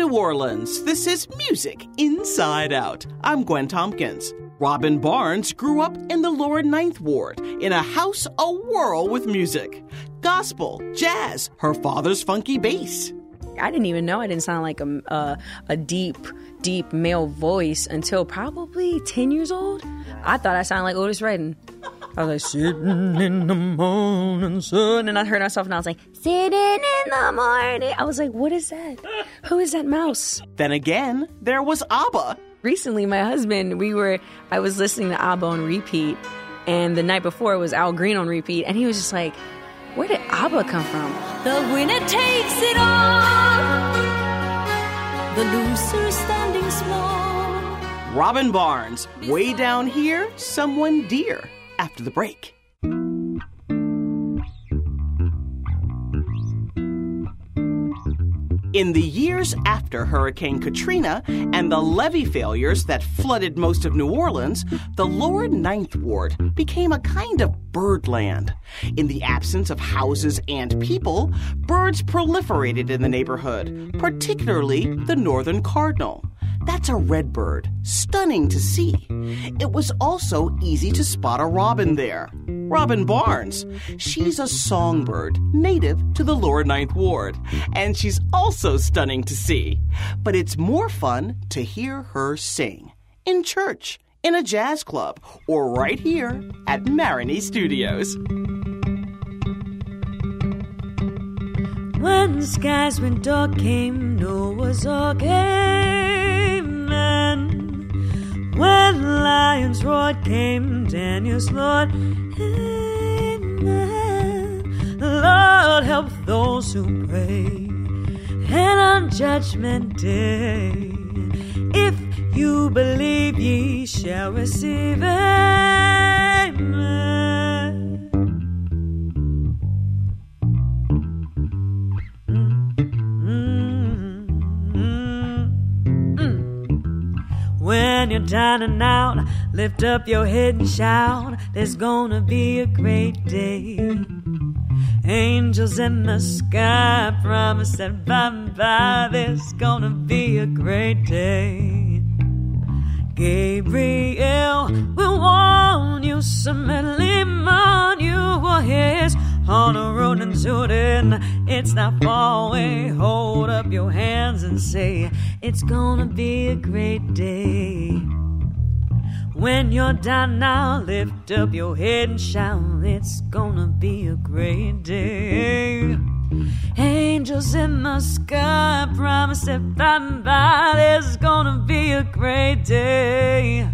New Orleans. This is Music Inside Out. I'm Gwen Tompkins. Robin Barnes grew up in the Lower Ninth Ward in a house awhirl with music. Gospel, jazz, her father's funky bass. I didn't even know I didn't sound like a deep male voice until probably 10 years old. I thought I sounded like Otis Redding. I was like, sitting in the morning sun. And I heard myself and I was like, sitting in the morning. I was like, what is that? Who is that mouse? Then again, there was ABBA. Recently, my husband, I was listening to ABBA on repeat. And the night before, it was Al Green on repeat. And he was just like, where did ABBA come from? The winner takes it all. The loser standing small. Robin Barnes, way down here, someone dear. After the break. In the years after Hurricane Katrina and the levee failures that flooded most of New Orleans, the Lower Ninth Ward became a kind of birdland. In the absence of houses and people, birds proliferated in the neighborhood, particularly the northern cardinal. That's a redbird, stunning to see. It was also easy to spot a robin there. Robin Barnes. She's a songbird native to the Lower Ninth Ward, and she's also stunning to see. But it's more fun to hear her sing in church, in a jazz club, or right here at Maroney Studios. When the skies went dark, came Noah's Ark, amen. When lions roared, came Daniel's Lord, amen. Lord, help those who pray, and on Judgment Day, if you believe, ye shall receive, amen. When you're down and out, lift up your head and shout. There's gonna be a great day. Angels in the sky promise that by and by there's gonna be a great day. Gabriel will warn you some early morning. You will hear his on the road and tooting. It's not far away. Hold up your hands and say, it's gonna be a great day. When you're down now, lift up your head and shout, it's gonna be a great day. Angels in the sky promise that by and by there's gonna be a great day.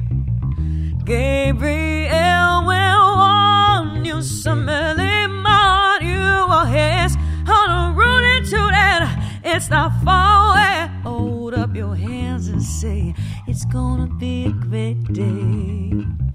Gabriel will warn you some early morning. You will hear his on a rooting to that. It's not far away. Hold up your hands and say, it's gonna be a great day.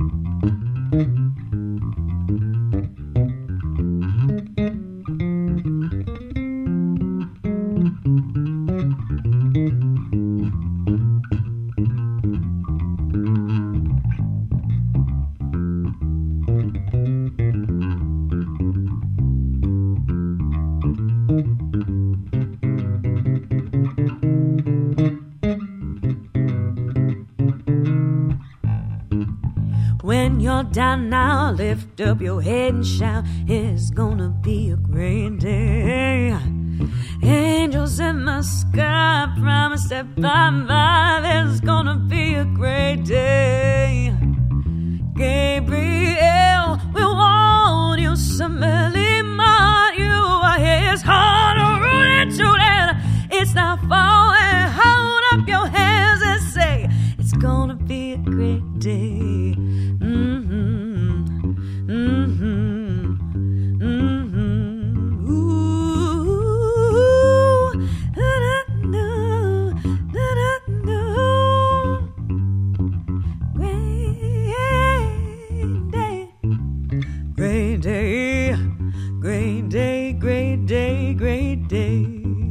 When you're down now, lift up your head and shout, it's gonna be a great day. Angels in the sky promise that by and by there's gonna be a great day. Gabriel will warn you some early morning. You will hear his heart rooting to that. It's not far away. Hold up your hands and say, it's gonna be a great day. Great day, great day, great day, great day.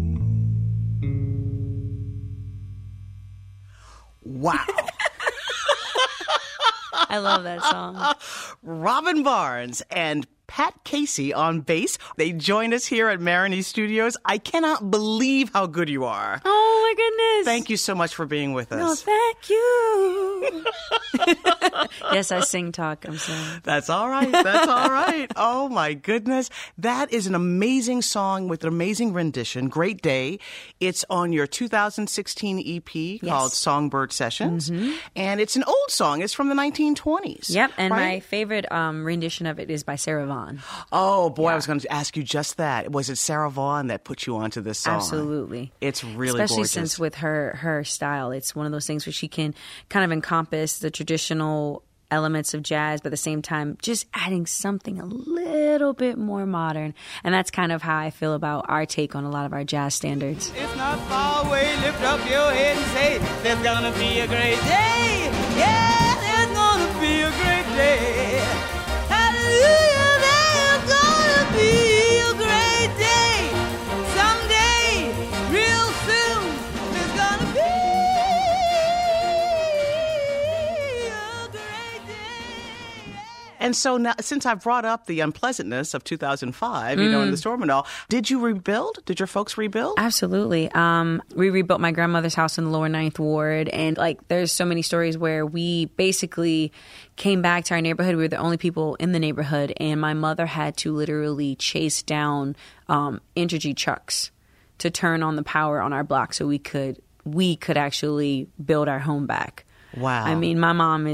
Wow. I love that song. Robin Barnes and Pat Casey on bass. They join us here at Marigny Studios. I cannot believe how good you are. Oh, my goodness. Thank you so much for being with us. No, thank you. Yes, I sing talk. I'm sorry. That's all right. That's all right. Oh, my goodness. That is an amazing song with an amazing rendition. Great Day. It's on your 2016 EP called Songbird Sessions. And it's an old song. It's from the 1920s. Yep. And right? my favorite rendition of it is by Sarah Vaughan. Oh, boy. I was going to ask you just that. Was it Sarah Vaughan that put you onto this song? Absolutely. It's really Especially gorgeous. since with her style, it's one of those things where she can kind of encompass the traditional elements of jazz, but at the same time, just adding something a little bit more modern. And that's kind of how I feel about our take on a lot of our jazz standards. It's not far away, lift up your head and say, there's gonna be a great day. Yeah, there's gonna be a great day. Hallelujah, there's gonna be a great day. Someday, real soon, there's gonna be a great day. And so now, since I've brought up the unpleasantness of 2005, you know, in the storm and all, did you rebuild? Did your folks rebuild? Absolutely. We rebuilt my grandmother's house in the lower 9th Ward. And like, there's so many stories where we basically came back to our neighborhood. We were the only people in the neighborhood. And my mother had to literally chase down Entergy trucks to turn on the power on our block so we could actually build our home back. Wow. I mean, my mom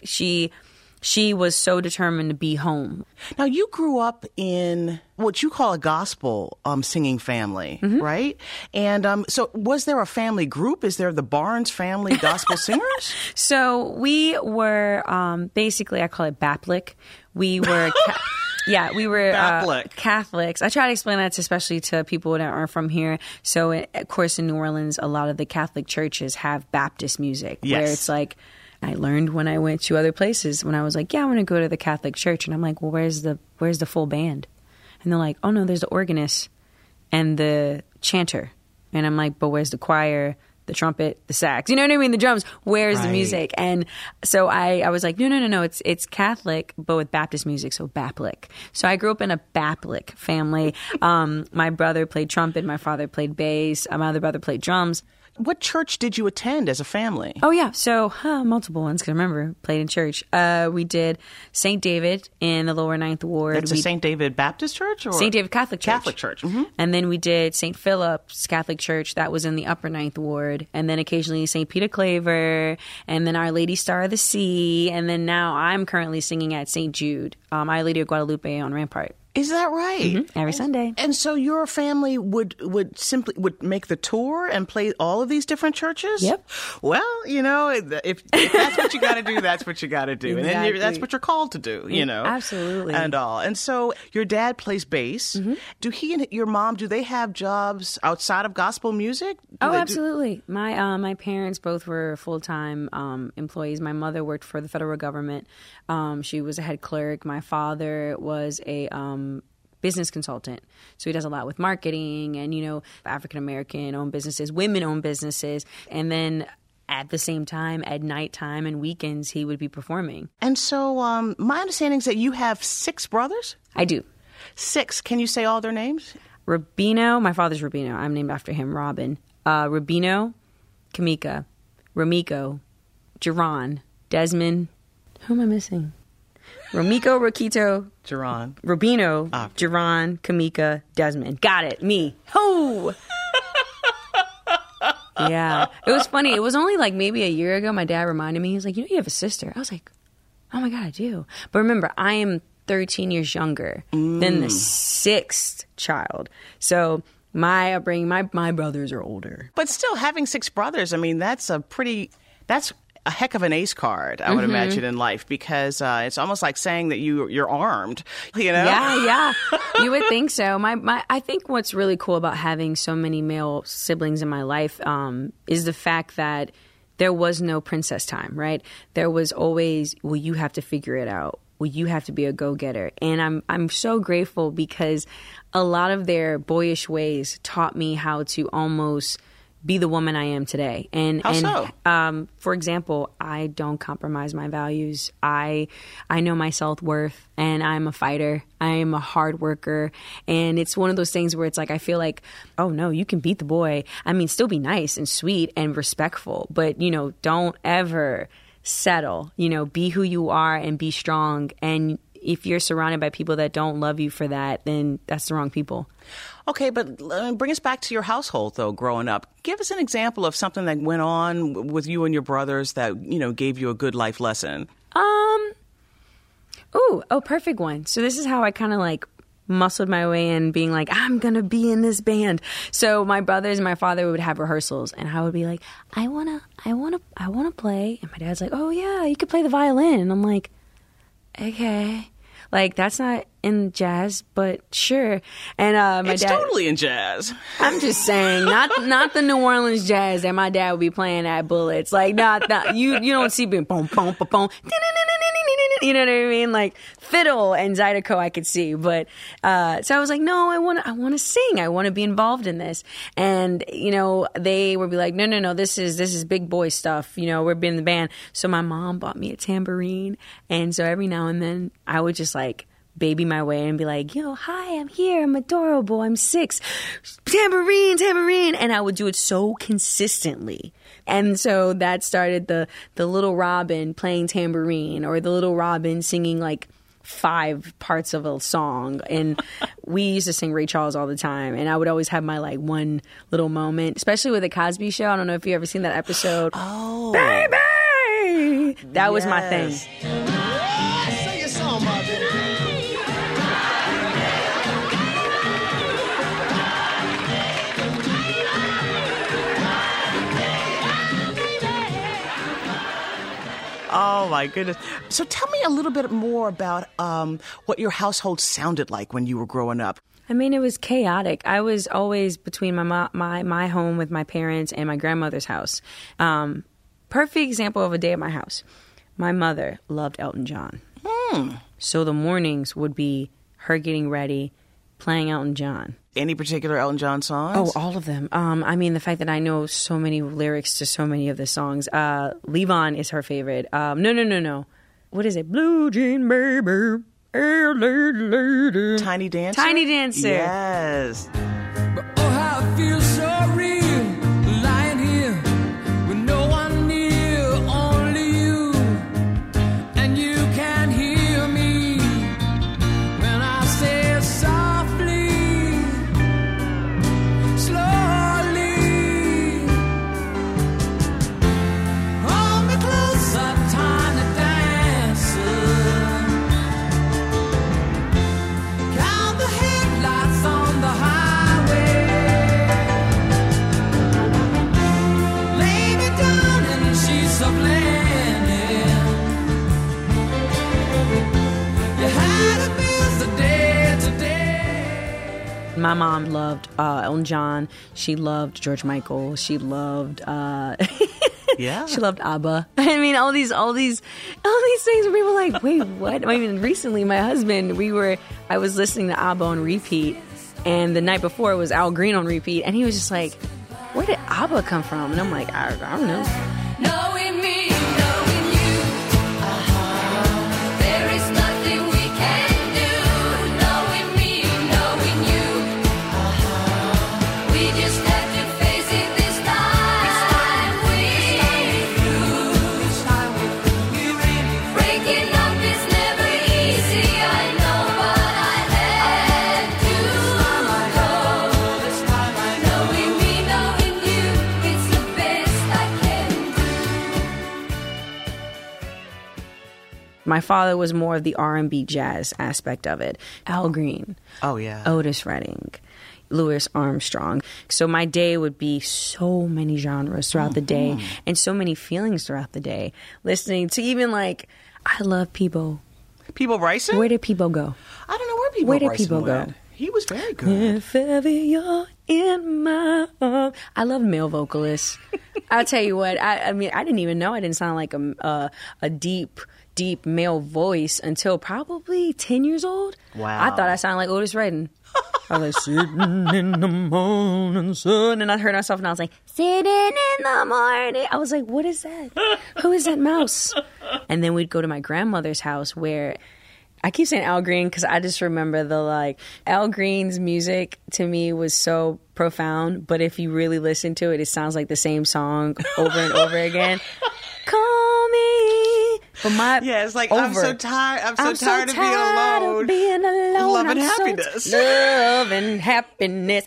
she was so determined to be home. Now, you grew up in what you call a gospel singing family, right? And so was there a family group? Is there the Barnes family gospel singers? So we were basically, I call it Baplic. We were... we were Catholics. I try to explain that especially to people that aren't from here. So, of course, in New Orleans, a lot of the Catholic churches have Baptist music, where it's like, I learned when I went to other places, when I was like, I want to go to the Catholic church. And I'm like, well, where's the full band? And they're like, oh, no, there's the organist and the chanter. And I'm like, but where's the choir, the trumpet, the sax? You know what I mean? The drums. Where's the music? And so I was like, no. It's Catholic, but with Baptist music, so Baplic. So I grew up in a Baplic family. My brother played trumpet. My father played bass. My other brother played drums. What church did you attend as a family? Oh, yeah. So multiple ones, because I remember played in church. We did St. David in the lower 9th Ward. That's a St. David Baptist church? Or? St. David Catholic Church. Catholic Church. Mm-hmm. And then we did St. Philip's Catholic Church. That was in the upper 9th Ward. And then occasionally St. Peter Claver. And then Our Lady Star of the Sea. And then now I'm currently singing at St. Jude, Our Lady of Guadalupe on Rampart. Is that right? Mm-hmm. Every Sunday. And so your family would simply make the tour and play all of these different churches? Yep. Well, you know, if that's what you got to do, that's what you got to do. Exactly. And then that's what you're called to do, you know. Absolutely. And all. And so your dad plays bass. Mm-hmm. Do he and your mom, do they have jobs outside of gospel music? Absolutely. My parents both were full-time employees. My mother worked for the federal government. She was a head clerk. My father was a business consultant. So he does a lot with marketing and, you know, African-American owned businesses, women-owned businesses. And then at the same time, at nighttime and weekends, he would be performing. And so my understanding is that you have 6 brothers? I do. 6. Can you say all their names? Rubino. My father's Rubino. I'm named after him, Robin. Rubino, Kamika, Romiko, Jerron, Desmond. Who am I missing? Romiko, Rokito, Jerron, Rubino, Jerron, Kamika, Desmond. Got it. Me. Ho! Yeah. It was funny. It was only like maybe a year ago my dad reminded me. He was like, you have a sister. I was like, oh my God, I do. But remember, I am 13 years younger than the 6th child. So my upbringing, my brothers are older. But still, having 6 brothers, I mean, that's a heck of an ace card, I would imagine, in life, because it's almost like saying that you're armed, you know? Yeah. You would think so. I think what's really cool about having so many male siblings in my life is the fact that there was no princess time, right? There was always, well, you have to figure it out. Well, you have to be a go-getter. And I'm so grateful because a lot of their boyish ways taught me how to almost be the woman I am today. And How so? For example, I don't compromise my values. I know my self-worth, and I'm a fighter. I am a hard worker. And it's one of those things where it's like, I feel like, oh no, you can beat the boy. I mean, still be nice and sweet and respectful, but, you know, don't ever settle. You know, be who you are and be strong. And if you're surrounded by people that don't love you for that, then that's the wrong people. Okay, but bring us back to your household, though, growing up. Give us an example of something that went on with you and your brothers that, you know, gave you a good life lesson. Perfect one. So this is how I kind of like muscled my way in, being like, I'm going to be in this band. So my brothers and my father would have rehearsals, and I would be like, I want to play. And my dad's like, oh yeah, you could play the violin. And I'm like, okay. Like, that's not in jazz, but sure. And It's totally in jazz. I'm just saying, not the New Orleans jazz that my dad would be playing at Bullets. Like, not you don't see being boom, boom, boom, boom. You know what I mean? Like fiddle and Zydeco I could see. But so I was like, no, I want to sing. I want to be involved in this. And, you know, they would be like, no, this is big boy stuff. You know, we're being in the band. So my mom bought me a tambourine. And so every now and then I would just like baby my way and be like, yo, hi, I'm here. I'm adorable. I'm 6. Tambourine. And I would do it so consistently. And so that started the Little Robin playing tambourine, or the Little Robin singing like 5 parts of a song. And we used to sing Ray Charles all the time. And I would always have my like one little moment, especially with the Cosby Show. I don't know if you ever seen that episode. Oh. Baby! That was my thing. Sing a song, my baby. Oh, my goodness. So tell me a little bit more about what your household sounded like when you were growing up. I mean, it was chaotic. I was always between my home with my parents and my grandmother's house. Perfect example of a day at my house. My mother loved Elton John. So the mornings would be her getting ready, playing Elton John. Any particular Elton John songs? Oh, all of them. I mean, the fact that I know so many lyrics to so many of the songs. Leave On is her favorite. No. What is it? Blue Jean Baby. Tiny Dancer? Tiny Dancer. Yes. Oh, how it feels so real, lying here with no one near, only you. And you can hear me when I say softly, slowly. Hold me closer, tiny dancer. Count the headlights on the highway. Lay me down in the sheets of linen. You had a busy day today. My mom loved Elton John. She loved George Michael. She loved Yeah. she loved ABBA. I mean, all these things where people were like, wait, what? I mean, recently my husband, I was listening to ABBA on repeat, and the night before it was Al Green on repeat, and he was just like, where did ABBA come from? And I'm like, I don't know. Knowing me, knowing you, there is nothing we can do. Knowing me, knowing you, we just have to face it this time. We lose. Breaking up is never easy, I know, but I had to go. Knowing me, knowing you, it's the best I can do. My father was more of the R&B jazz aspect of it. Al Green, Oh, yeah. Otis Redding, Louis Armstrong. So my day would be so many genres throughout the day, and so many feelings throughout the day. Listening to even like, I love Peebo. Peebo Bryson? Where did Peebo go? I don't know where Peebo Where did Bryson Peebo go? went. He was very good. If ever you're in my arms. I love male vocalists. I'll tell you what. I mean, I didn't even know I didn't sound like a deep male voice until probably 10 years old. Wow. I thought I sounded like Otis Redding. I was like, sitting in the morning sun. And I heard myself and I was like, sitting in the morning. I was like, what is that? Who is that mouse? And then we'd go to my grandmother's house where I keep saying Al Green because I just remember Al Green's music to me was so profound. But if you really listen to it, it sounds like the same song over and over again. Call me. But it's like, I'm so tired. I'm so tired of being alone. Love and happiness. Love and happiness.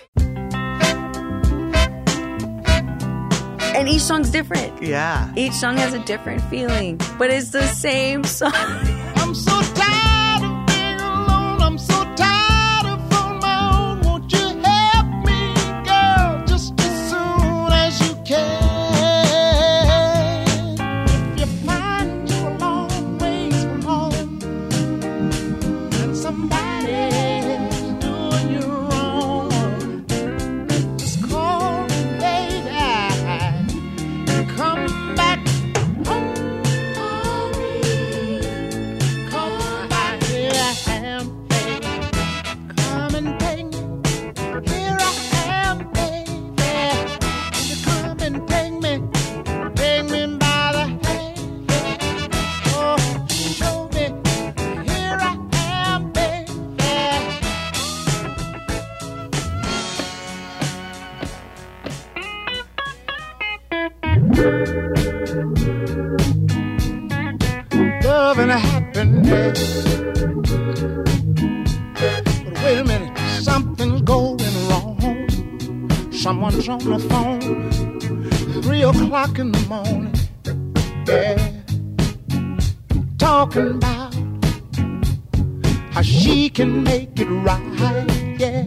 And each song's different. Yeah. Each song has a different feeling, but it's the same song. I'm so tired of being alone. I'm so tired of on my own. Won't you help me, girl, just as soon as you can? If you find you a long ways from home and somebody's doing you wrong, just call me, baby, and come back home. Come back here, I am, baby. Come and take me. Here I am, baby. You come and take me by the hand. Oh, show me. Here I am, baby. Love and happiness. But wait a minute, something's going wrong. Someone's on the phone, 3 o'clock in the morning. Yeah, talking about how she can make it right. Yeah.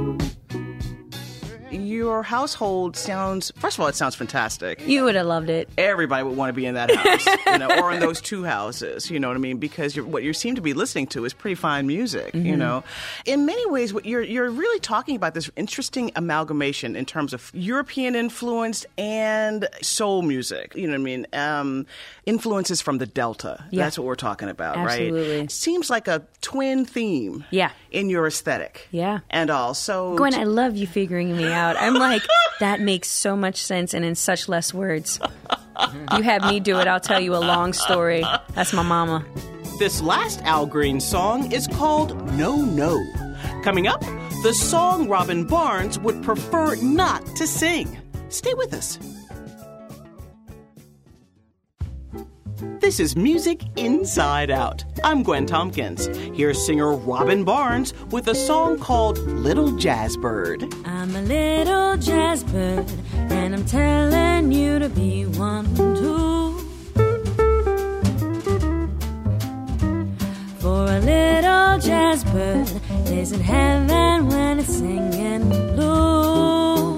Your household sounds, first of all, it sounds fantastic. You would have loved it. Everybody would want to be in that house, or in those two houses, you know what I mean? Because what you seem to be listening to is pretty fine music, you know? In many ways, what you're really talking about this interesting amalgamation in terms of European influence and soul music, you know what I mean? Influences from the Delta. Yeah. That's what we're talking about, Absolutely. right? Seems like a twin theme in your aesthetic. Yeah. And also... Gwen, I love you figuring me out. I'm like, that makes so much sense and in such less words. You have me do it, I'll tell you a long story. That's my mama. This last Al Green song is called No No. Coming up, the song Robin Barnes would prefer not to sing. Stay with us. This is Music Inside Out. I'm Gwen Tompkins. Here's singer Robin Barnes with a song called Little Jazzbird. I'm a little jazzbird, and I'm telling you to be one too. For a little jazzbird is in heaven when it's singing blue.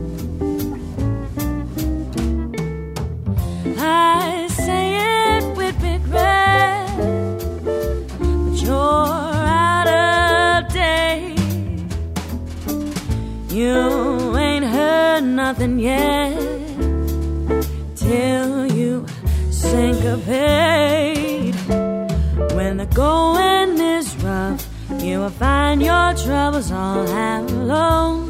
I say it with regret, but you're out of date. You ain't heard nothing yet till you syncopate. When the going is rough, you will find your troubles all alone.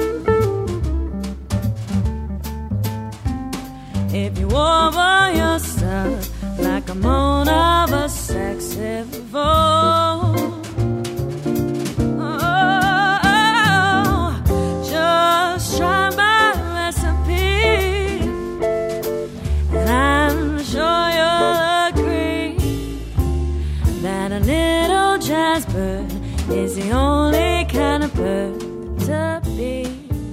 If you over yourself like a moan of a saxophone, just try my recipe, and I'm sure you'll agree that a little jazzbird is the only kind of bird to be.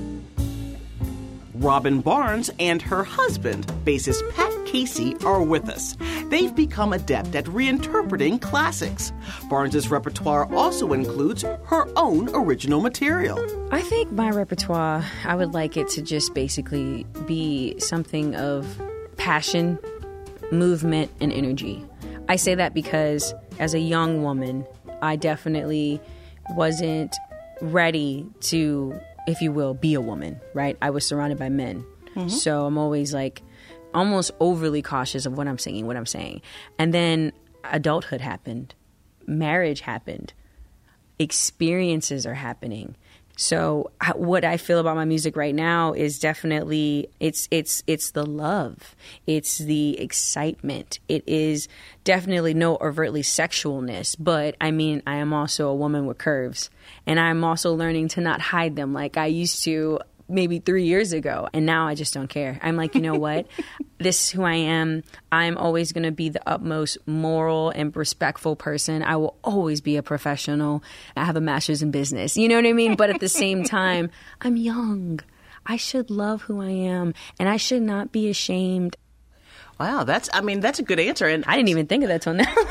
Robin Barnes and her husband, bassist Pat Casey, are with us. They've become adept at reinterpreting classics. Barnes' repertoire also includes her own original material. I think my repertoire, I would like it to just basically be something of passion, movement, and energy. I say that because as a young woman, I definitely wasn't ready to, if you will, be a woman, right? I was surrounded by men. So I'm always like almost overly cautious of what I'm singing, what I'm saying. And then adulthood happened. Marriage happened. Experiences are happening. So what I feel about my music right now is definitely it's the love, it's the excitement. It is definitely no overtly sexualness, but I mean, I am also a woman with curves, and I'm also learning to not hide them like I used to maybe 3 years ago. And now I just don't care. I'm like, you know what? This is who I am. I'm always going to be the utmost moral and respectful person. I will always be a professional. I have a master's in business. You know what I mean? But at the same time, I'm young. I should love who I am, and I should not be ashamed. Wow, that's a good answer. And I didn't even think of that till now.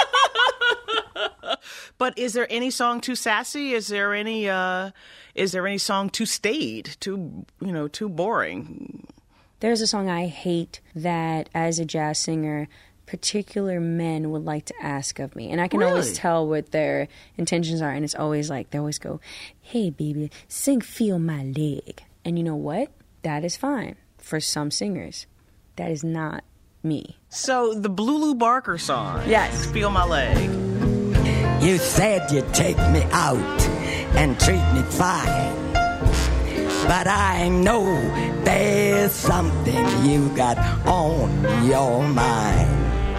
But is there any song too sassy? Is there any song too staid, too boring? There's a song I hate that, as a jazz singer, particular men would like to ask of me. And I can always tell what their intentions are. And it's always like, they always go, hey, baby, sing Feel My Leg. And you know what? That is fine for some singers. That is not me. So the Blue Lou Barker song, Yes. Feel My Leg. You said you'd take me out and treat me fine, but I know there's something you got on your mind.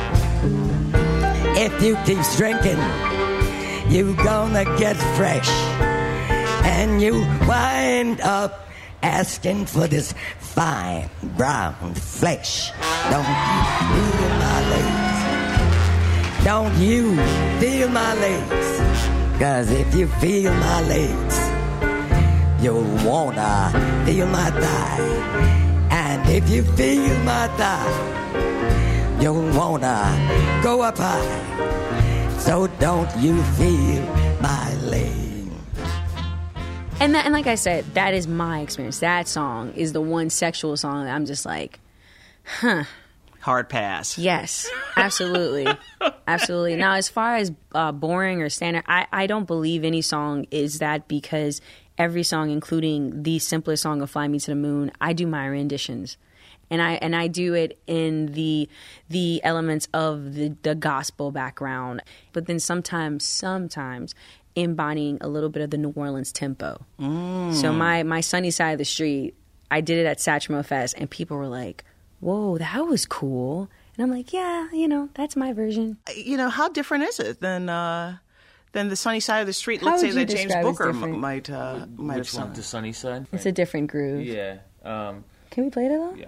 If you keep drinking, you gonna get fresh, and you wind up asking for this fine brown flesh. Don't you feel my legs? Don't you feel my legs? 'Cause if you feel my legs, you'll wanna feel my thigh. And if you feel my thigh, you'll wanna go up high. So don't you feel my leg? And like I said, that is my experience. That song is the one sexual song that I'm just like, Hard pass. yes, absolutely. Absolutely. Now, as far as boring or standard, I don't believe any song is that, because every song, including the simplest song of Fly Me to the Moon, I do my renditions. And I do it in the elements of the gospel background. But then sometimes embodying a little bit of the New Orleans tempo. So my Sunny Side of the Street, I did it at Satchmo Fest, and people were like, whoa, that was cool. And I'm like, yeah, that's my version. How different is it than the Sunny Side of the Street? How Let's say would you that James describe as Booker different? might have Which sung. one? The Sunny Side? It's a different groove. Yeah. Can we play it at all? Yeah.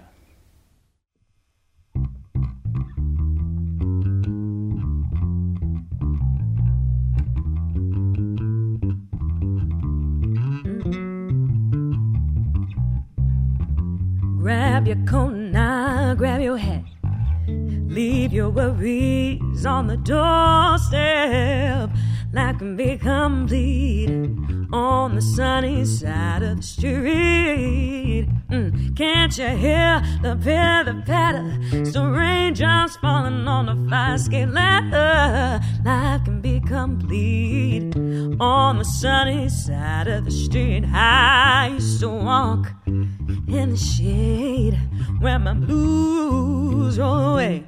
Grab your coat now, grab your hat. Leave your worries on the doorstep. Life can be complete on the sunny side of the street. Can't you hear the pitter-patter? Still raindrops falling on the fire escape ladder. Life can be complete on the sunny side of the street. I used to walk in the shade where my blues roll away.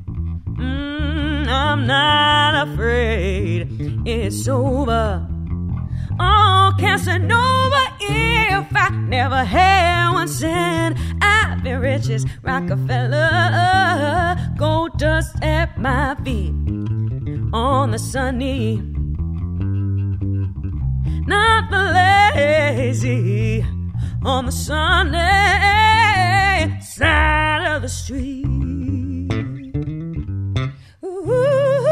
I'm not afraid it's over. Oh, Casanova, if I never had one cent, I'd be rich as Rockefeller. Gold dust at my feet on the sunny, not the lazy, on the sunny side of the street. Ooh.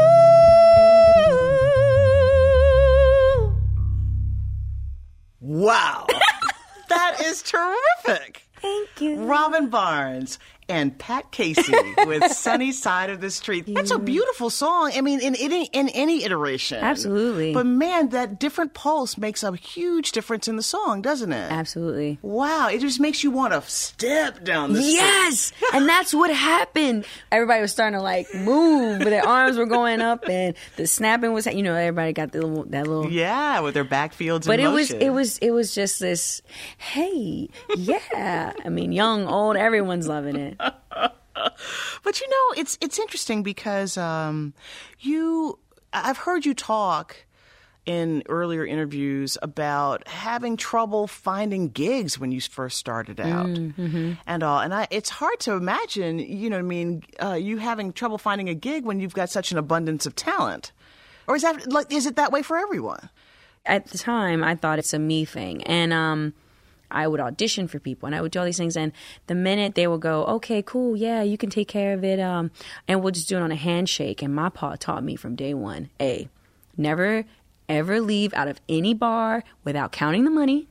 Wow. That is terrific. Thank you. Robin Barnes and Pat Casey with Sunny Side of the Street. That's a beautiful song. I mean, in any iteration. Absolutely. But man, that different pulse makes a huge difference in the song, doesn't it? Absolutely. Wow. It just makes you want to step down the street. Yes! And that's what happened. Everybody was starting to like move, but their arms were going up and the snapping was, everybody got that little. Yeah, with their backfields But in it motion. was just this, hey, yeah. I mean, young, old, everyone's loving it. But it's interesting because I've heard you talk in earlier interviews about having trouble finding gigs when you first started out and all. And it's hard to imagine, you know what I mean, you having trouble finding a gig when you've got such an abundance of talent. Or is it that way for everyone? At the time, I thought it's a me thing. And I would audition for people and I would do all these things. And the minute they would go, okay, cool, yeah, you can take care of it. And we'll just do it on a handshake. And my pa taught me from day one, never ever leave out of any bar without counting the money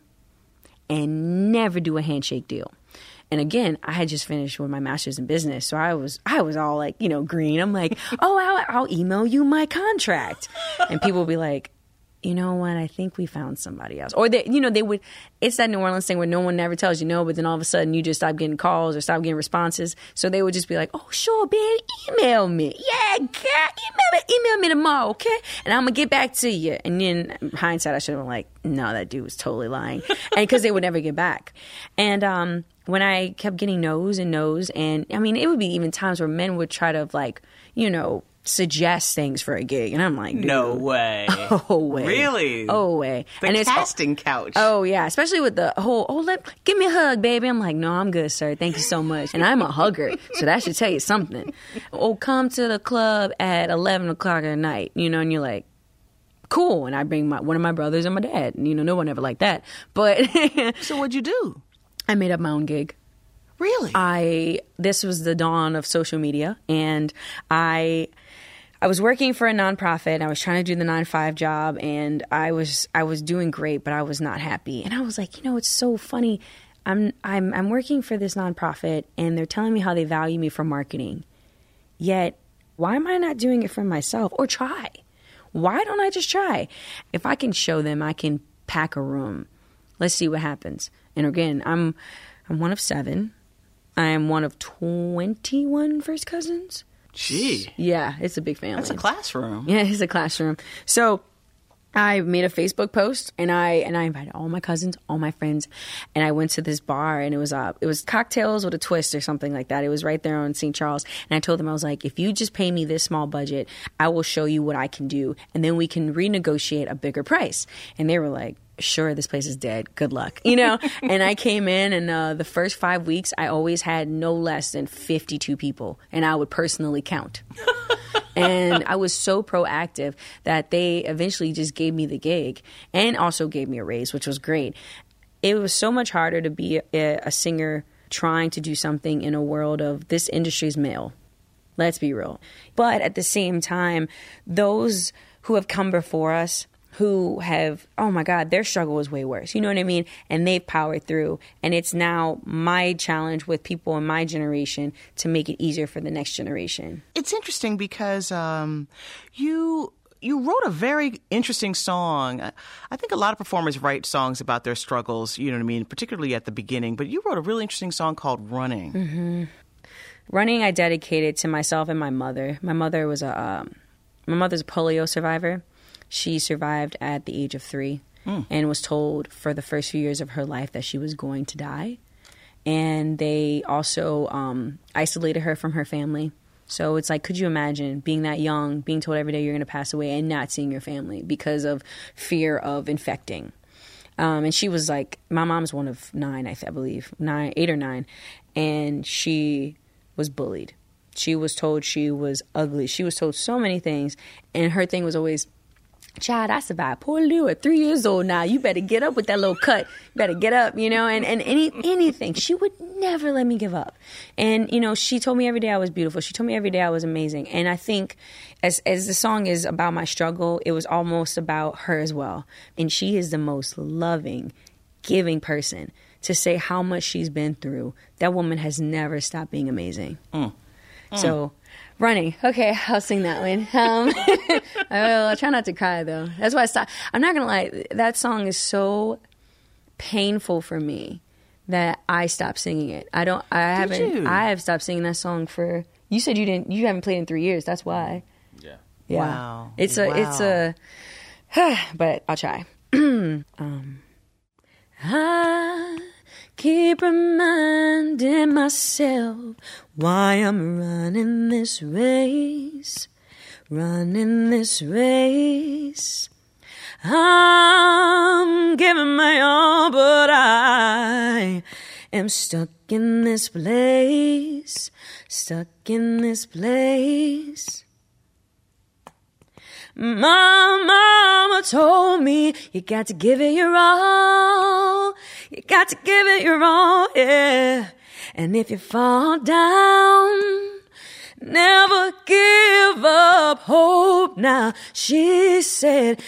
and never do a handshake deal. And again, I had just finished with my master's in business. So I was all like, green. I'm like, I'll email you my contract. And people would be like, you know what? I think we found somebody else. Or they would, it's that New Orleans thing where no one never tells you no, but then all of a sudden you just stop getting calls or stop getting responses. So they would just be like, oh, sure, baby, email me. Yeah, girl, email me tomorrow, okay? And I'm going to get back to you. And then in hindsight, I should have been like, no, that dude was totally lying. And because they would never get back. And when I kept getting no's, and I mean, it would be even times where men would try to suggest things for a gig, and I'm like, dude, no way. Oh way. Really? Oh way. The casting couch. Oh yeah, especially with the whole give me a hug, baby. I'm like, no, I'm good, sir. Thank you so much. And I'm a hugger, so that should tell you something. Come to the club at 11 o'clock at night, and you're like, cool. And I bring one of my brothers and my dad. No one ever liked that. But so what'd you do? I made up my own gig. Really? This was the dawn of social media, and I was working for a nonprofit. I was trying to do the 9-to-5 job, and I was doing great, but I was not happy. And I was like, it's so funny. I'm working for this nonprofit, and they're telling me how they value me for marketing. Yet, why am I not doing it for myself or try? Why don't I just try? If I can show them, I can pack a room. Let's see what happens. And again, I'm one of 7. I am one of 21 first cousins. Gee. Yeah, it's a big family. That's a classroom. Yeah, it's a classroom. So I made a Facebook post, and I invited all my cousins, all my friends, and I went to this bar, and it was cocktails with a twist or something like that. It was right there on St. Charles, and I told them, I was like, if you just pay me this small budget, I will show you what I can do, and then we can renegotiate a bigger price. And they were like, sure, this place is dead. Good luck. And I came in, and the first 5 weeks, I always had no less than 52 people, and I would personally count. And I was so proactive that they eventually just gave me the gig and also gave me a raise, which was great. It was so much harder to be a singer trying to do something in a world of this industry's male. Let's be real. But at the same time, those who have come before us, who have, oh my God, their struggle was way worse. You know what I mean? And they've powered through. And it's now my challenge with people in my generation to make it easier for the next generation. It's interesting because you wrote a very interesting song. I think a lot of performers write songs about their struggles, you know what I mean, particularly at the beginning. But you wrote a really interesting song called Running. Mm-hmm. Running, I dedicated to myself and my mother. My mother's a polio survivor. She survived at the age of 3 and was told for the first few years of her life that she was going to die. And they also isolated her from her family. So it's like, could you imagine being that young, being told every day you're going to pass away and not seeing your family because of fear of infecting? And she was like, my mom's one of 9, I believe, 8 or 9. And she was bullied. She was told she was ugly. She was told so many things. And her thing was always, child, I survived. Poor Lou at 3 years old now. You better get up with that little cut. You better get up, and anything. She would never let me give up. And, she told me every day I was beautiful. She told me every day I was amazing. And I think as the song is about my struggle, it was almost about her as well. And she is the most loving, giving person to say how much she's been through. That woman has never stopped being amazing. So, Running. Okay, I'll sing that one. I'll try not to cry, though. That's why I stopped. I'm not going to lie. That song is so painful for me that I stopped singing it. I have stopped singing that song for, you said you haven't played in 3 years. That's why. Yeah. Wow. It's but I'll try. I keep reminding myself why I'm running this race. I'm giving my all, but I am stuck in this place. Stuck in this place. My mama told me you got to give it your all. You got to give it your all, yeah. And if you fall down, never give up hope now. She said,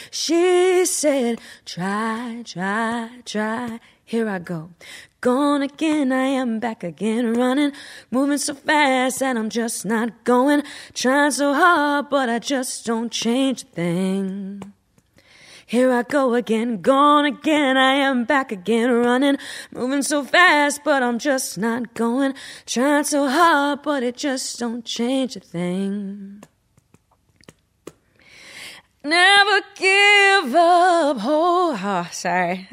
try, try, try. Here I go. Gone again, I am back again, running, moving so fast that I'm just not going, trying so hard, but I just don't change a thing. Here I go again, gone again, I am back again, running, moving so fast, but I'm just not going, trying so hard, but it just don't change a thing. Never give up hope. Oh, sorry.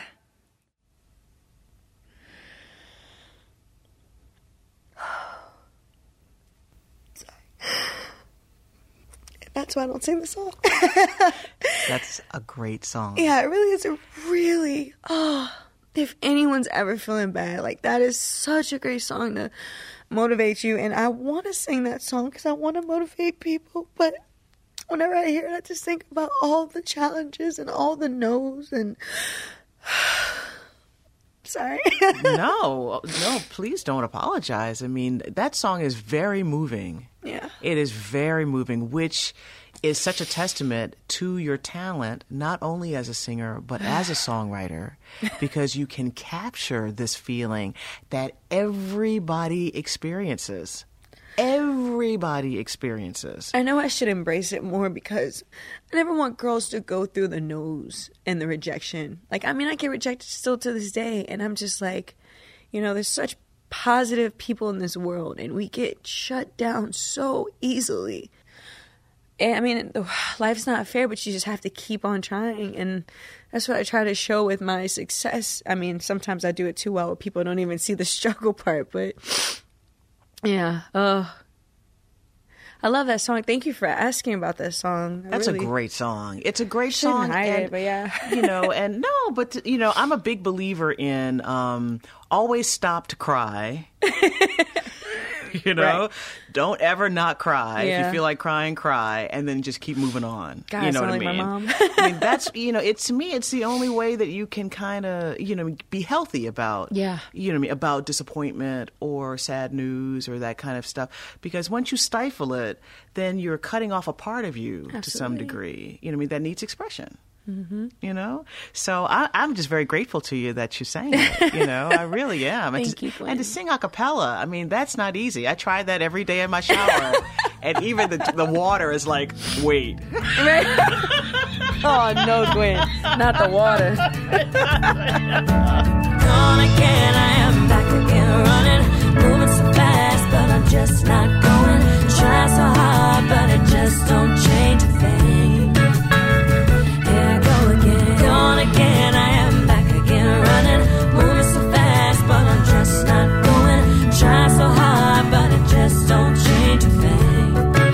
That's why I don't sing the song. That's a great song. Yeah, it really is a really, if anyone's ever feeling bad, like that is such a great song to motivate you. And I want to sing that song because I want to motivate people. But whenever I hear it, I just think about all the challenges and all the no's and... Sorry. No, please don't apologize. I mean, that song is very moving. Yeah. It is very moving, which is such a testament to your talent, not only as a singer, but as a songwriter, because you can capture this feeling that everybody experiences. Everybody experiences. I know I should embrace it more because I never want girls to go through the no's and the rejection. Like, I mean, I get rejected still to this day, and I'm just like, you know, there's such positive people in this world, and we get shut down so easily. And I mean, life's not fair, but you just have to keep on trying, and that's what I try to show with my success. I mean, sometimes I do it too well where people don't even see the struggle part, but... Yeah. I love that song. Thank you for asking about that song. That's a great song. It's a great song. But yeah. You know, and no, but, you know, I'm a big believer in always stop to cry. You know, Right. Don't ever not cry. If Yeah. you feel like crying, cry, and then just keep moving on. God, you I know sound what like I mean? my mom. I mean, that's, you know, it's, to me, it's the only way that you can kind of, you know, be healthy about, Yeah. you know what I mean, about disappointment or sad news or that kind of stuff. Because once you stifle it, then you're cutting off a part of you to some Absolutely. degree, you know what I mean, that needs expression. Mm-hmm. You know, so I'm just very grateful to you that you sang it. You know, I really am. Thank you, and to Gwen. sing a cappella, I mean, that's not easy. I try that every day in my shower, and even the water is like, wait. Oh, no, Gwen. Not the water. Gone again, I am back again, running, moving so fast, but I'm just not going. Try so hard, but it just don't change a thing. Here I go again, gone again, I am back again, running, moving so fast, but I'm just not going. Try so hard, but it just don't change a thing.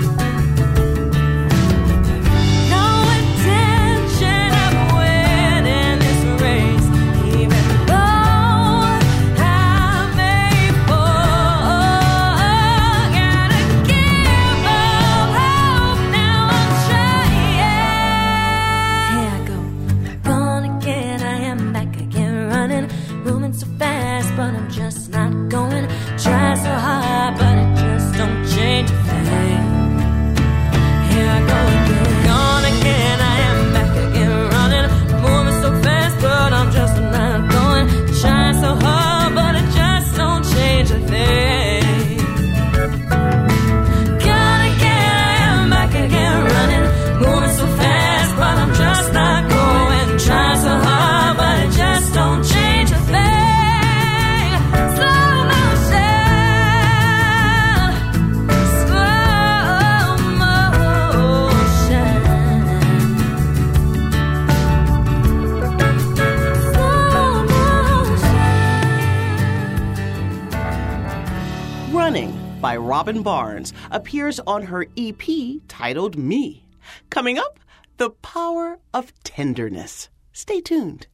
No intention of winning this race, even though I may fall. Gotta give up hope, now I'm trying. Here I go, gone again, I am back again, running, moving so fast, but I'm just not going. Try so hard, but it just don't change a thing. Here I go again, gone again, I am back again, running, moving so fast, but I'm just not going. Trying so hard, but it just don't change a thing. Gone again, I am back again, running, moving so fast, but I'm just not going. Trying so hard, but it just don't change a thing. Slow motion. Running by Robin Barnes appears on her EP titled Me. Coming up, The Power of Tenderness. Stay tuned.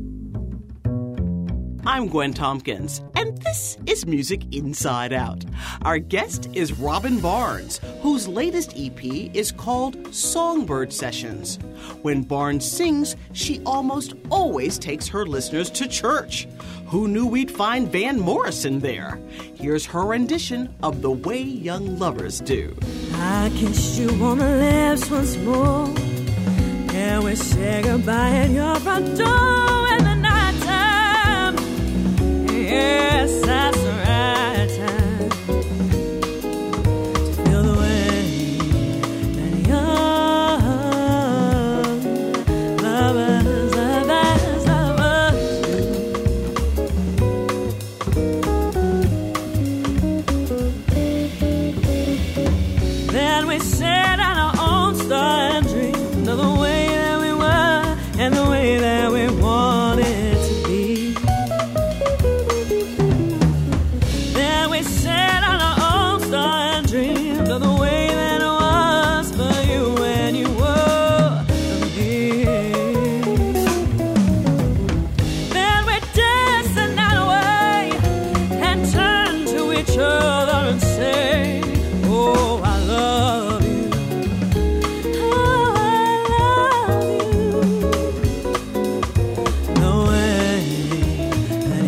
I'm Gwen Tompkins, and this is Music Inside Out. Our guest is Robin Barnes, whose latest EP is called Songbird Sessions. When Barnes sings, she almost always takes her listeners to church. Who knew we'd find Van Morrison there? Here's her rendition of The Way Young Lovers Do. I kissed you on the lips once more. Yeah, we say goodbye at your front door in the nighttime. Yes, that's the right time to feel the way that young lovers do. Then we sat on our own star and dreamed of the way that we were and the way that we wanted to be. Then we sat on our own star and dreamed of the way that it was for you when you were here. Then we danced the night away and turned to each other and say, oh, I love you. Oh, I love you. The way that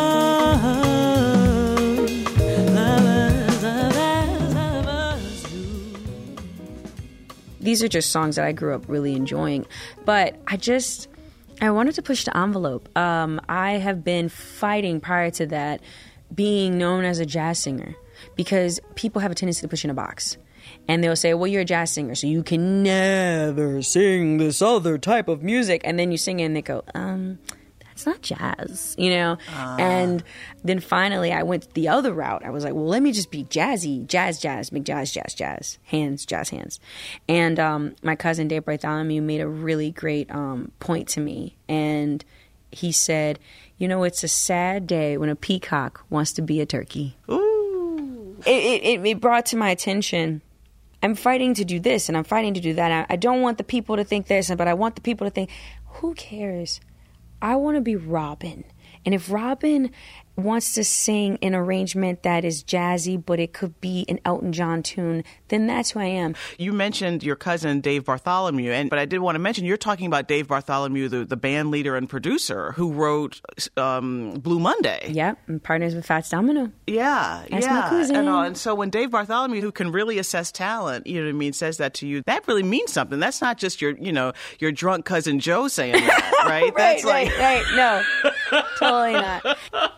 young lovers do. These are just songs that I grew up really enjoying, but I wanted to push the envelope. I have been fighting prior to that being known as a jazz singer because people have a tendency to push in a box. And they'll say, well, you're a jazz singer, so you can never sing this other type of music. And then you sing it and they go, that's not jazz, you know? And then finally I went the other route. I was like, well, let me just be jazzy, jazz, big jazz, hands, jazz hands. And my cousin Dave Bartholomew made a really great point to me. And he said, you know, it's a sad day when a peacock wants to be a turkey. Ooh. It brought to my attention, I'm fighting to do this and I'm fighting to do that. I don't want the people to think this, but I want the people to think, who cares? I want to be Robin. And if Robin wants to sing an arrangement that is jazzy, but it could be an Elton John tune, then that's who I am. You mentioned your cousin, Dave Bartholomew, but I did want to mention, you're talking about Dave Bartholomew, the band leader and producer who wrote Blue Monday. Yep, and partners with Fats Domino. Yeah, That's my cousin. And so when Dave Bartholomew, who can really assess talent, you know what I mean, says that to you, that really means something. That's not just your drunk cousin Joe saying that, right? That's right. No, totally not.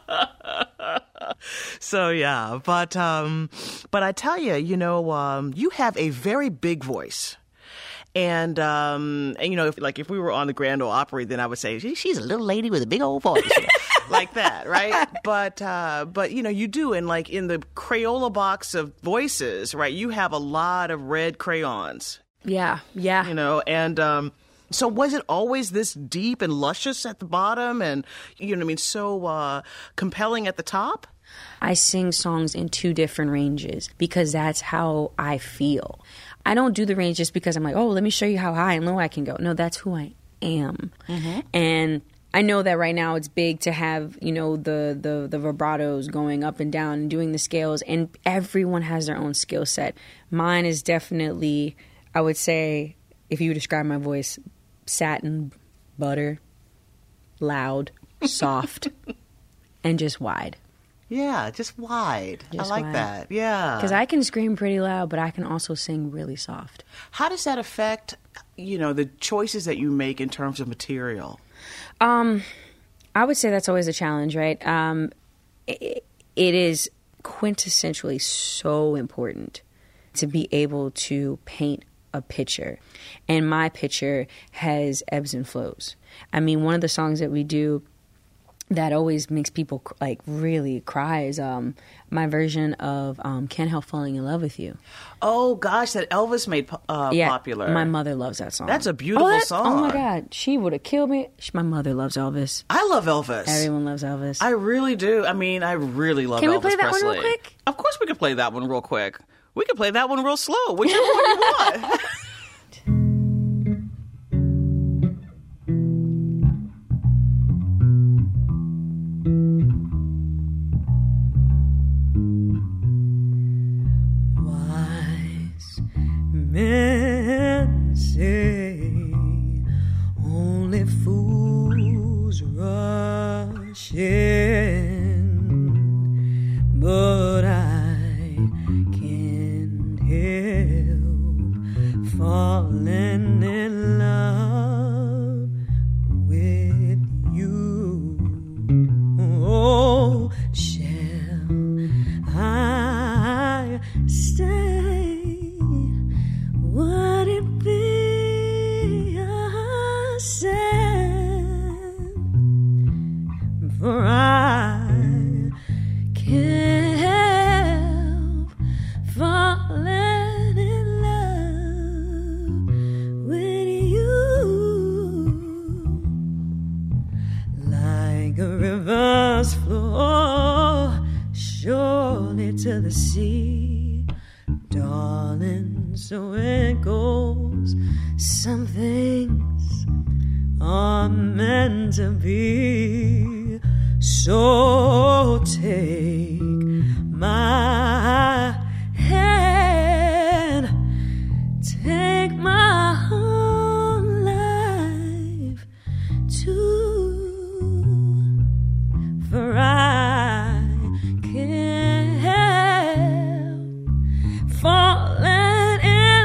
So yeah, but I tell you, you have a very big voice. And if we were on the Grand Ole Opry, then I would say she's a little lady with a big old voice, like that, right? But you do, and like in the Crayola box of voices, right? You have a lot of red crayons. Yeah. And so was it always this deep and luscious at the bottom, and so compelling at the top? I sing songs in two different ranges because that's how I feel. I don't do the range just because I'm like, oh, let me show you how high and low I can go. No, that's who I am. Mm-hmm. And I know that right now it's big to have, the vibratos going up and down and doing the scales, and everyone has their own skill set. Mine is definitely, I would say, if you would describe my voice, satin, butter, loud, soft, and just wide. Yeah, just wide. Just I like wide. that. Yeah. Because I can scream pretty loud, but I can also sing really soft. How does that affect, the choices that you make in terms of material? I would say that's always a challenge, right? It is quintessentially so important to be able to paint a picture. And my picture has ebbs and flows. I mean, one of the songs that we do that always makes people really cry is my version of Can't Help Falling in Love with You. Oh gosh, that Elvis made popular. My mother loves that song. That's a beautiful song. Oh my God, she would have killed me. My mother loves Elvis. I love Elvis. Everyone loves Elvis. I really do. I mean, I really love Elvis Presley. Can we play that one real quick? Of course we can play that one real quick. We can play that one real slow, whichever one you want. but I can't help falling in love with you. Oh, shall I stay? Would it be a sin? For I can't help falling in love with you. Like a river's flow surely to the sea, darling, so it goes. Some things are meant to be. So take my hand, take my whole life too, for I can't help falling in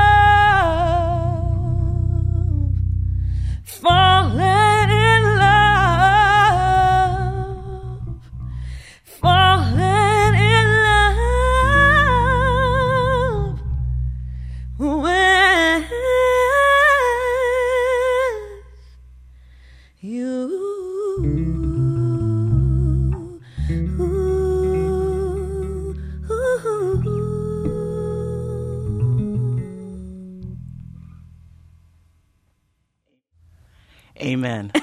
love, falling in love, falling in love with you. Amen.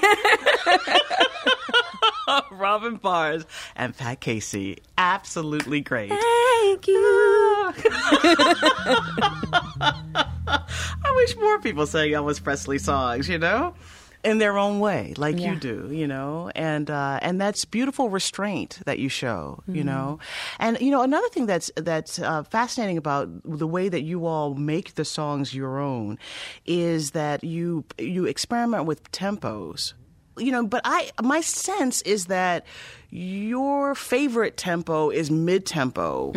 Robin Bars and Pat Casey. Absolutely great. Thank you. I wish more people sang Elvis Presley songs, you know, in their own way, like you do, you know, and that's beautiful restraint that you show, you know, and you know another thing that's fascinating about the way that you all make the songs your own is that you experiment with tempos. You know, but my sense is that your favorite tempo is mid-tempo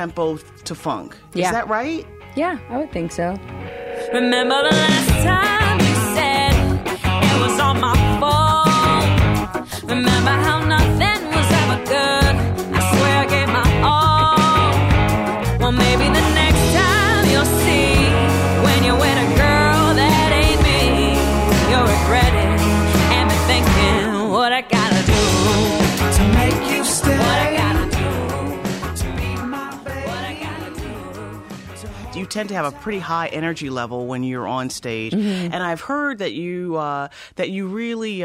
to funk. Yeah. Is that right? Yeah, I would think so. Remember the last time you said it was all my fault? Remember how nothing was ever good? I swear I gave my all. Well, maybe the next time you'll see when you're with a girl that ain't me, you'll regret it and be thinking what I gotta do to make you stay. What I gotta do to be my baby. What I gotta do. You tend to have a pretty high energy level when you're on stage, and I've heard that you really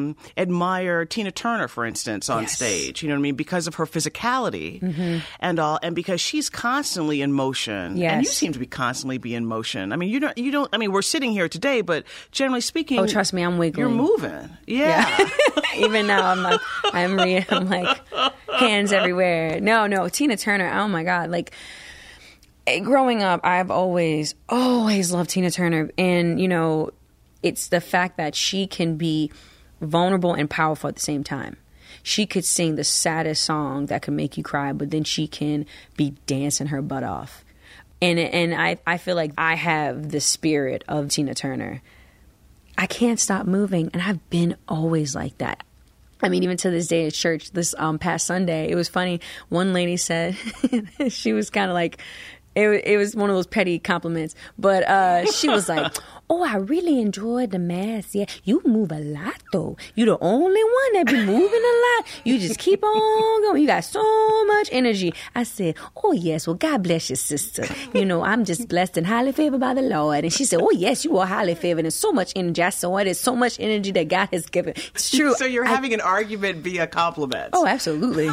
admire Tina Turner, for instance, on stage. You know what I mean, because of her physicality and because she's constantly in motion, Yes. and you seem to be constantly be in motion. I mean, you don't. I mean, we're sitting here today, but generally speaking, Oh, trust me, I'm wiggling. You're moving, yeah. Even now, I'm like hands everywhere. No, Tina Turner. Oh my God, like. Growing up, I've always loved Tina Turner. And, you know, it's the fact that she can be vulnerable and powerful at the same time. She could sing the saddest song that could make you cry, but then she can be dancing her butt off. And I feel like I have the spirit of Tina Turner. I can't stop moving, and I've been always like that. I mean, even to this day at church, this past Sunday, it was funny. One lady said, she was kind of like, it was one of those petty compliments, but she was like, oh, I really enjoyed the mass. Yeah, you move a lot, though. You the only one that be moving a lot. You just keep on going. You got so much energy. I said, oh, yes, well, God bless you, sister. You know, I'm just blessed and highly favored by the Lord. And she said, oh, yes, you are highly favored and so much energy. I said, oh, there's so much energy that God has given. It's true. So you're having an argument via compliments. Oh, absolutely.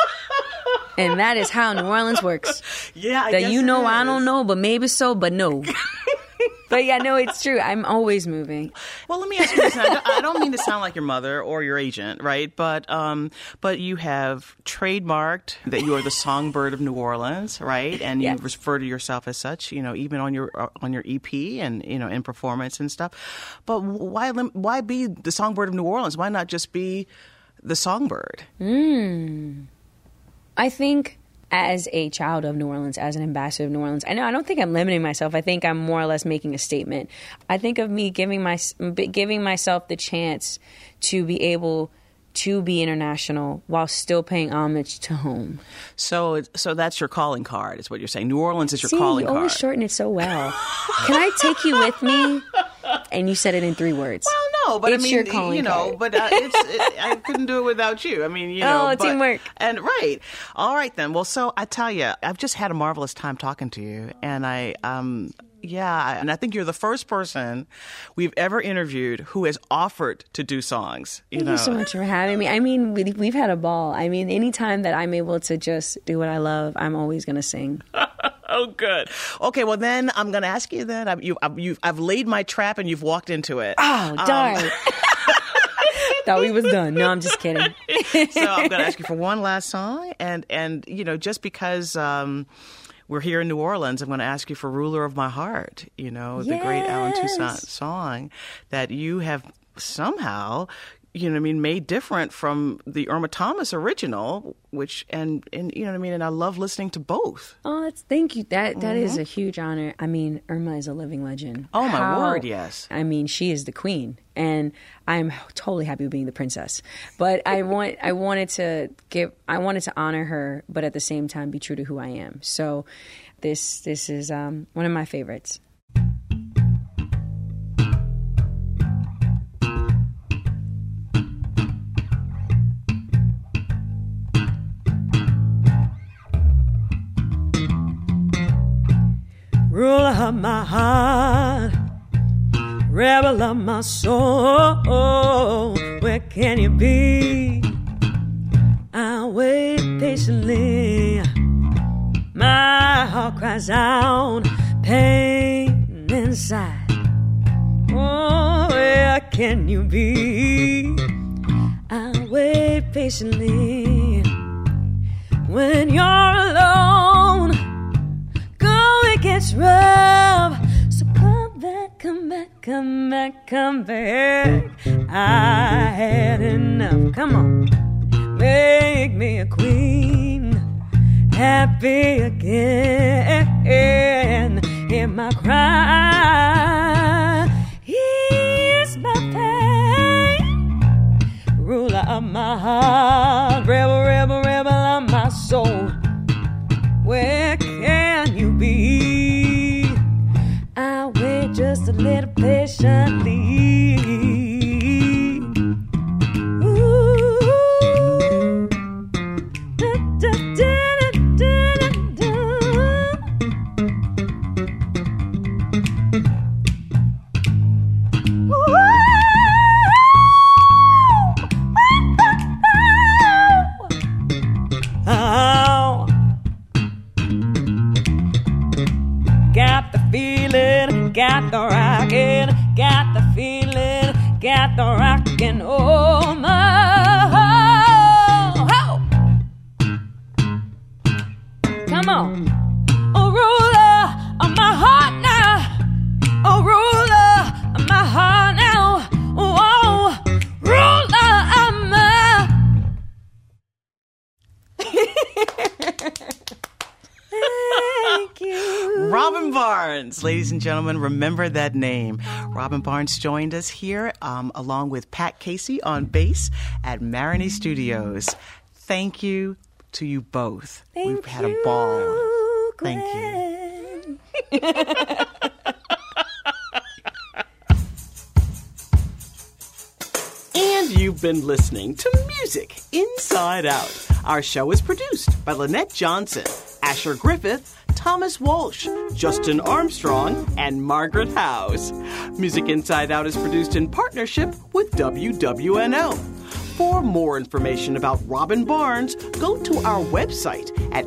And that is how New Orleans works. Yeah, I that guess you know, it is. I don't know, but maybe so, but no. But yeah, no, it's true. I'm always moving. Well, let me ask you this. I don't mean to sound like your mother or your agent, right? But you have trademarked that you are the songbird of New Orleans, right? And you refer to yourself as such, you know, even on your EP and you know in performance and stuff. But why be the songbird of New Orleans? Why not just be the songbird? I think as a child of New Orleans, as an ambassador of New Orleans, I don't think I'm limiting myself. I think I'm more or less making a statement. I think of me giving myself the chance to be able to be international while still paying homage to home. So that's your calling card, is what you're saying. New Orleans is your calling you card. always shorten it so well. Can I take you with me? And you said it in 3 words. Well, no, but It's I mean, your calling card. but I couldn't do it without you. I mean, Oh, teamwork. And right. All right, then. Well, so I tell you, I've just had a marvelous time talking to you. And and I think you're the first person we've ever interviewed who has offered to do songs. Thank you so much for having me. I mean, we've had a ball. I mean, anytime that I'm able to just do what I love, I'm always going to sing. Oh, good. Okay, well, then I'm going to ask you then. I've laid my trap and you've walked into it. Oh, darn. Thought we was done. No, I'm just kidding. So I'm going to ask you for one last song. And just because we're here in New Orleans, I'm going to ask you for Ruler of My Heart, the great Alan Toussaint song that you have somehow, made different from the Irma Thomas original, and I love listening to both. Oh, thank you. That is a huge honor. I mean, Irma is a living legend. Oh, my word, yes. I mean, she is the queen, and I'm totally happy with being the princess. But I wanted to honor her, but at the same time be true to who I am. So this is one of my favorites. Ruler of my heart, rebel of my soul, where can you be? I wait patiently. My heart cries out, pain inside. Oh, where can you be? I wait patiently. When you're alone, it gets rough, so come back, come back, come back, come back. I had enough. Come on, make me a queen, happy again. Hear my cry, ease my pain. Ruler of my heart, rebel, rebel, rebel of my soul. Where can you be? I'll wait just a little patiently. Ooh. Da, da, da, da, da, da. Ooh. Oh. Got the feeling, got the rockin', got the feeling, got the rockin', oh my, oh. Come on, oh ruler of my heart now, oh ruler of my heart now, oh ruler of my. Thank you. Robin Barnes, ladies and gentlemen, remember that name. Robin Barnes joined us here along with Pat Casey on bass at Maroney Studios. Thank you to you both. We've had a ball. Thank you. And you've been listening to Music Inside Out. Our show is produced by Lynette Johnson, Asher Griffith, Thomas Walsh, Justin Armstrong, and Margaret House. Music Inside Out is produced in partnership with WWNO. For more information about Robin Barnes, go to our website at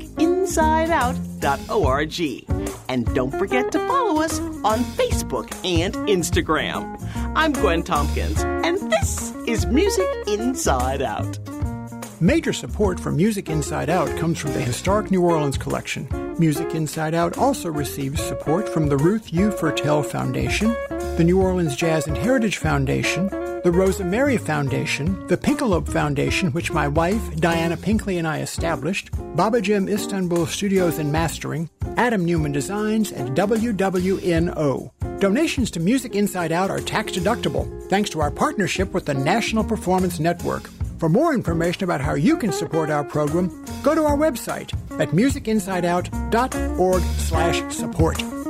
musicinsideout.org. And don't forget to follow us on Facebook and Instagram. I'm Gwen Tompkins, and this is Music Inside Out. Major support for Music Inside Out comes from the Historic New Orleans Collection. Music Inside Out also receives support from the Ruth U. Fertel Foundation, the New Orleans Jazz and Heritage Foundation, the Rosa Mary Foundation, the Pinkalope Foundation, which my wife, Diana Pinkley, and I established, Baba Jim Istanbul Studios and Mastering, Adam Newman Designs, and WWNO. Donations to Music Inside Out are tax-deductible, thanks to our partnership with the National Performance Network. For more information about how you can support our program, go to our website at musicinsideout.org/support.